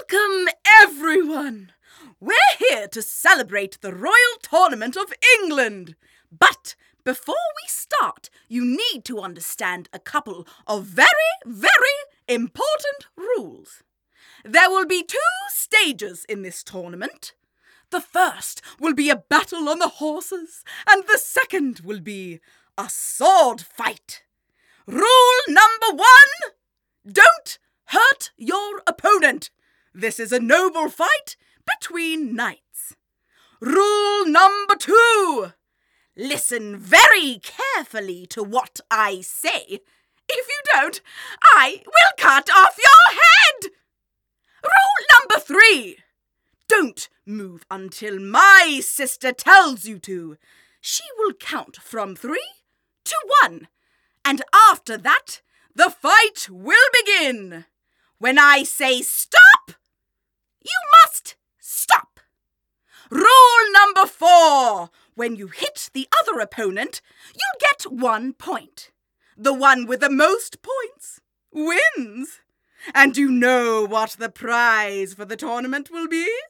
Welcome, everyone! We're here to celebrate the Royal Tournament of England. But before we start, you need to understand a couple of very, very important rules. There will be 2 stages in this tournament. The first will be a battle on the horses, and the second will be a sword fight. Rule number 1, don't hurt your opponent. This is a noble fight between knights. Rule number 2, listen very carefully to what I say. If you don't, I will cut off your head. Rule number 3, don't move until my sister tells you to. She will count from 3 to 1, and after that, the fight will begin. When I say stop, you must stop. Rule number 4, when you hit the other opponent, you'll get 1 point. The one with the most points wins. And you know what the prize for the tournament will be?